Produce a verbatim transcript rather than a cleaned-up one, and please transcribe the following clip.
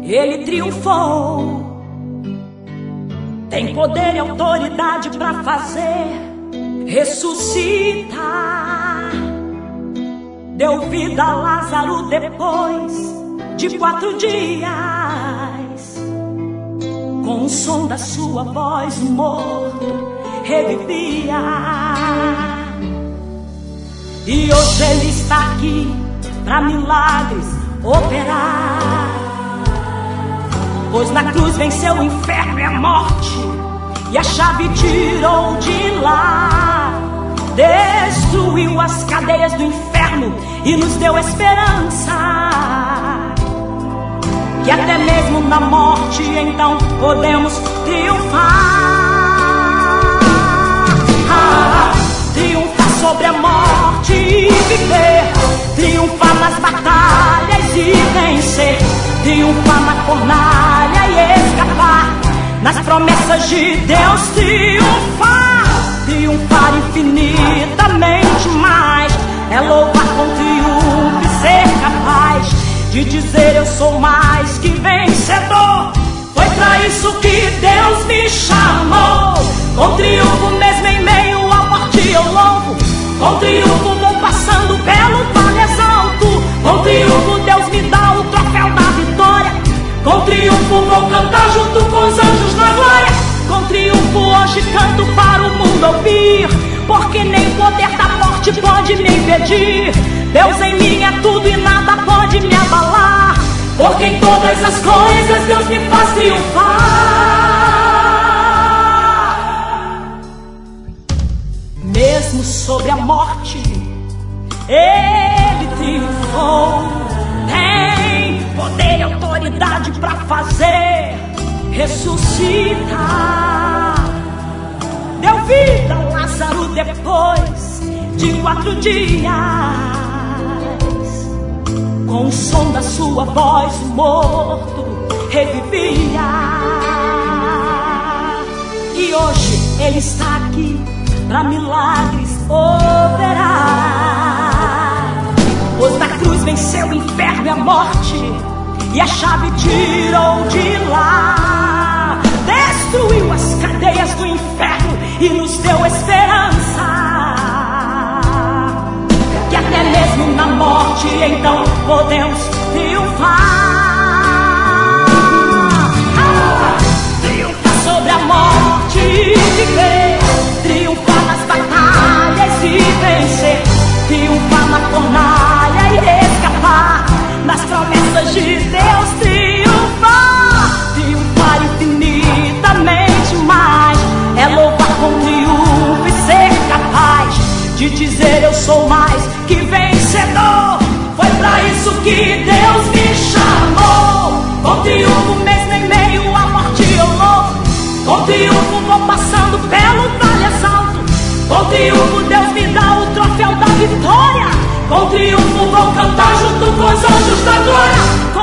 Ele triunfou. Tem poder e autoridade pra fazer ressuscitar. Deu vida a Lázaro depois de quatro dias. Com o som da sua voz o morto revivia. E hoje ele está aqui pra milagres operar. Pois na cruz venceu o inferno e a morte, e a chave tirou de lá. Destruiu as cadeias do inferno e nos deu esperança. Que até mesmo na morte então podemos triunfar. Ah, triunfar sobre a morte e viver. Triunfar nas batalhas e vencer. Triunfar na fornalha e escapar. Nas promessas de Deus triunfar. Triunfar infinitamente mais. É louvar com triunfo e ser capaz de dizer eu sou mais que vencedor. Foi pra isso que Deus me chamou. Com triunfo mesmo em meio à morte eu louvo. Com triunfo vou passando pelo vale alto. Com triunfo Deus me dá o troféu da vitória. Com triunfo vou cantar junto com os anjos na glória. Com triunfo hoje canto para o mundo ouvir. Porque nem o poder da morte pode me impedir. Deus em mim é tudo e nada pode me abalar. Porque em todas as coisas Deus me faz triunfar. Mesmo sobre a morte Ele triunfou. Tem poder e autoridade pra fazer ressuscitar. Deu vida a Lázaro depois de quatro dias. Com o som da sua voz o morto revivia. E hoje ele está aqui pra milagres operar. Pois na cruz venceu o inferno e a morte, e a chave tirou de lá. Destruiu as cadeias do inferno e nos deu esperança. Que até mesmo na morte então podemos triunfar. Ah, triunfar sobre a morte e viver. Triunfar nas batalhas e vencer. Triunfar na fornalha e escapar. Nas promessas de Deus triunfar. Triunfar infinitamente mais. É louvar com triunfo e ser capaz de dizer eu sou mais que vencedor. Foi pra isso que Deus me chamou. Com triunfo mesmo em meio à morte eu louvo. Com triunfo vou passando pelo vale alto. Com triunfo Deus me dá o troféu da vitória. Com triunfo vou cantar junto com os anjos da glória.